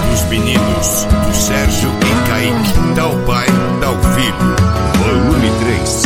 Os meninos do Sérgio e Kaique. Dá o pai, dá o filho. Volume 3.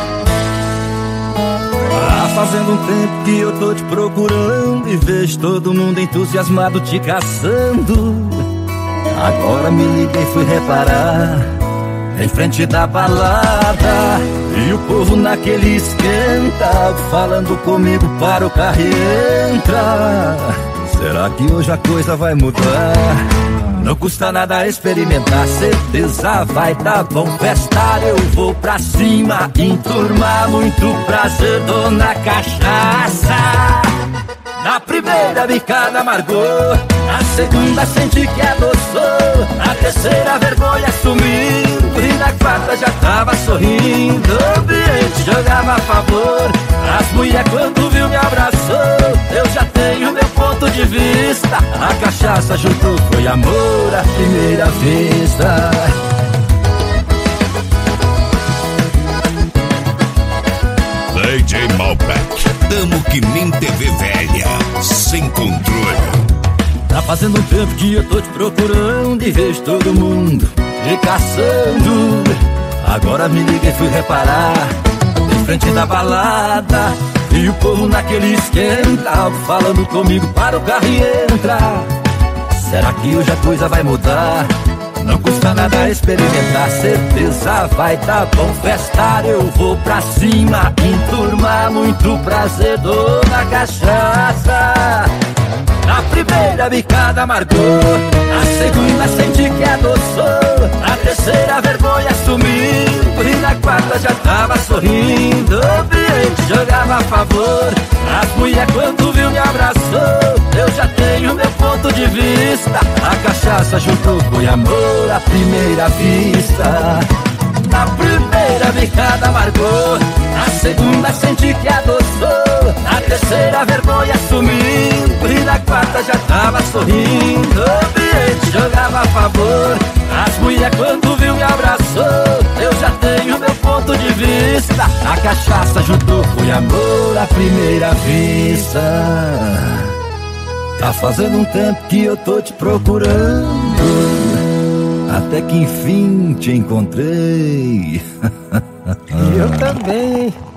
Fazendo um tempo que eu tô te procurando e vejo todo mundo entusiasmado te caçando. Agora me liguei, fui reparar em frente da balada e o povo naquele esquenta, falando comigo para o carro e entra. Será que hoje a coisa vai mudar? Não custa nada experimentar, certeza vai dar bom festar. Eu vou pra cima, enturmar, muito prazer, dona cachaça. Na primeira bicada amargou, na segunda senti que adoçou, na terceira vergonha sumiu e na quarta já tava sorrindo. O ambiente jogava a favor, as mulher quando viu me abraçou. Eu já tenho meu ponto de vista, a cachaça juntou, foi amor à primeira vista. DJ Malbec, tamo que nem TV velha, sem controle. Tá fazendo um tempo que eu tô te procurando e vejo todo mundo me caçando. Agora me liguei, fui reparar em frente da balada e o povo naquele esquenta, falando comigo para o carro e entrar. Será que hoje a coisa vai mudar? Não custa nada experimentar, certeza vai dar bom festar. Eu vou pra cima, enturmar, muito prazer, dona cachaça. Na primeira bicada amargou, na segunda senti que adoçou, na terceira vergonha sumiu e na quarta já tava sorrindo. O ambiente jogava a favor, as mulher quando viu me abraçou. Eu já tenho meu ponto de vista, a cachaça juntou, foi amor à primeira vista. Na primeira bicada amargou, na segunda senti que adoçou, na terceira vergonha sumiu e na quarta já tava sorrindo. O ambiente jogava a favor, as mulher quando viu me abraçou. Eu já tenho meu ponto de vista, a cachaça juntou, foi amor à primeira vista. Tá fazendo um tempo que eu tô te procurando, até que enfim te encontrei. Eu também.